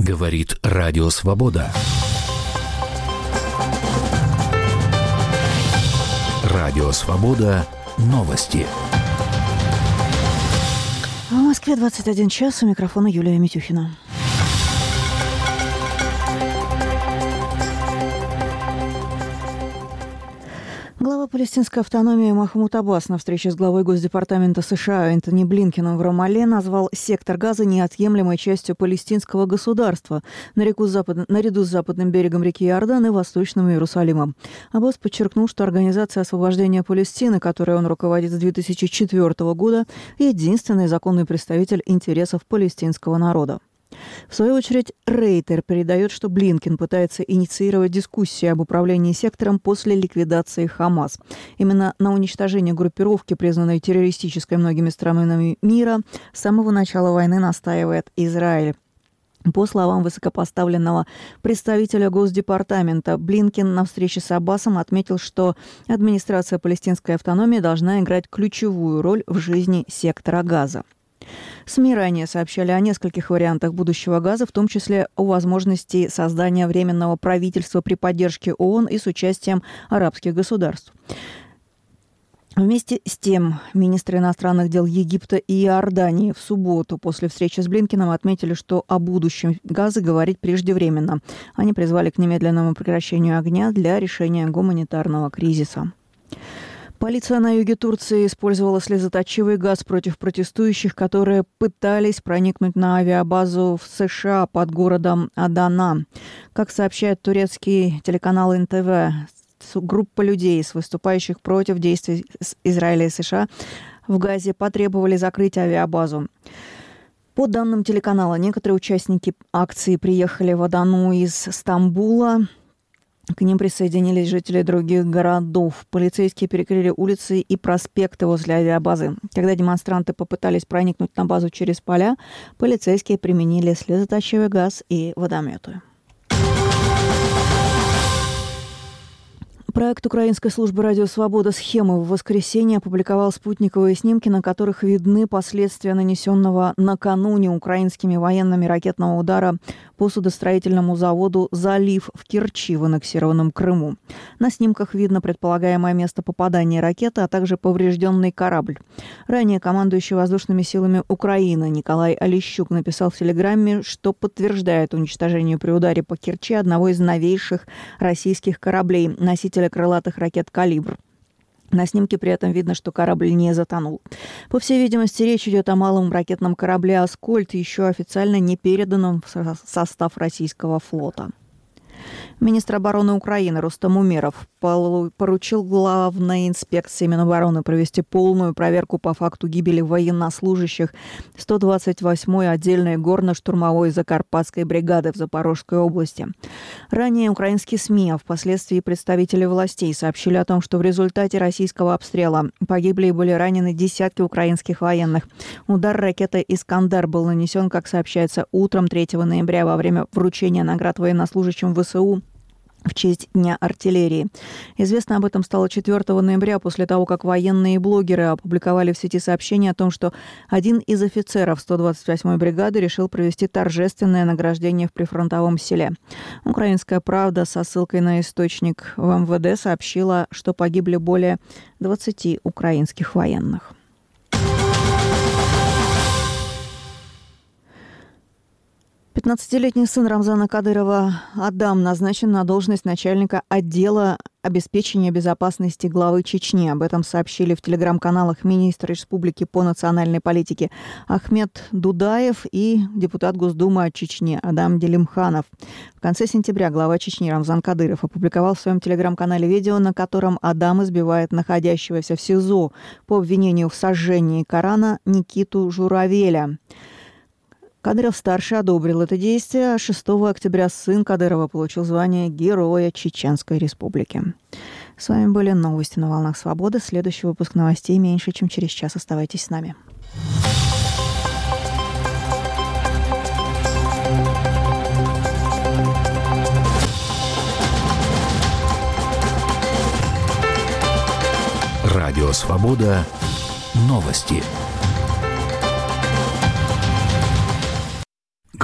Говорит Радио Свобода. Радио Свобода. Новости. В Москве 21 час. У микрофона Юлия Митюхина. Глава палестинской автономии Махмуд Аббас на встрече с главой Госдепартамента США Энтони Блинкеном в Рамалле назвал сектор Газа неотъемлемой частью палестинского государства наряду с западным берегом реки Иордан и Восточным Иерусалимом. Аббас подчеркнул, что Организация освобождения Палестины, которой он руководит с 2004 года, единственный законный представитель интересов палестинского народа. В свою очередь, Рейтер передает, что Блинкен пытается инициировать дискуссии об управлении сектором после ликвидации Хамас. Именно на уничтожение группировки, признанной террористической многими странами мира, с самого начала войны настаивает Израиль. По словам высокопоставленного представителя Госдепартамента, Блинкен на встрече с Аббасом отметил, что администрация палестинской автономии должна играть ключевую роль в жизни сектора Газа. СМИ ранее сообщали о нескольких вариантах будущего Газа, в том числе о возможности создания временного правительства при поддержке ООН и с участием арабских государств. Вместе с тем, министры иностранных дел Египта и Иордании в субботу после встречи с Блинкеном отметили, что о будущем Газа говорить преждевременно. Они призвали к немедленному прекращению огня для решения гуманитарного кризиса. Полиция на юге Турции использовала слезоточивый газ против протестующих, которые пытались проникнуть на авиабазу в США под городом Адана. Как сообщает турецкий телеканал НТВ, группа людей, выступающих против действий Израиля и США в Газе, потребовали закрыть авиабазу. По данным телеканала, некоторые участники акции приехали в Адану из Стамбула. К ним присоединились жители других городов. Полицейские перекрыли улицы и проспекты возле авиабазы. Когда демонстранты попытались проникнуть на базу через поля, полицейские применили слезоточивый газ и водометы. Проект украинской службы «Радио Свобода» «Схемы» в воскресенье опубликовал спутниковые снимки, на которых видны последствия нанесенного накануне украинскими военными ракетного удара по судостроительному заводу «Залив» в Керчи в аннексированном Крыму. На снимках видно предполагаемое место попадания ракеты, а также поврежденный корабль. Ранее командующий воздушными силами Украины Николай Олещук написал в Телеграме, что подтверждает уничтожение при ударе по Керчи одного из новейших российских кораблей, носителя крылатых ракет «Калибр». На снимке при этом видно, что корабль не затонул. По всей видимости, речь идет о малом ракетном корабле «Аскольд», еще официально не переданном в состав российского флота. Министр обороны Украины Рустам Умеров поручил главной инспекции Минобороны провести полную проверку по факту гибели военнослужащих 128-й отдельной горно-штурмовой Закарпатской бригады в Запорожской области. Ранее украинские СМИ, а впоследствии представители властей сообщили о том, что в результате российского обстрела погибли и были ранены десятки украинских военных. Удар ракеты «Искандар» был нанесен, как сообщается, утром 3 ноября во время вручения наград военнослужащим ВСУ в честь Дня артиллерии. Известно об этом стало 4 ноября, после того, как военные блогеры опубликовали в сети сообщение о том, что один из офицеров 128-й бригады решил провести торжественное награждение в прифронтовом селе. «Украинская правда» со ссылкой на источник в МВД сообщила, что погибли более 20 украинских военных. Пятнадцатилетний сын Рамзана Кадырова Адам назначен на должность начальника отдела обеспечения безопасности главы Чечни. Об этом сообщили в телеграм-каналах министр республики по национальной политике Ахмед Дудаев и депутат Госдумы от Чечни Адам Делимханов. В конце сентября глава Чечни Рамзан Кадыров опубликовал в своем телеграм-канале видео, на котором Адам избивает находящегося в СИЗО по обвинению в сожжении Корана Никиту Журавеля. Кадыров-старший одобрил это действие, а 6 октября сын Кадырова получил звание Героя Чеченской Республики. С вами были новости на «Волнах Свободы». Следующий выпуск новостей меньше, чем через час. Оставайтесь с нами. Радио Свобода. Новости.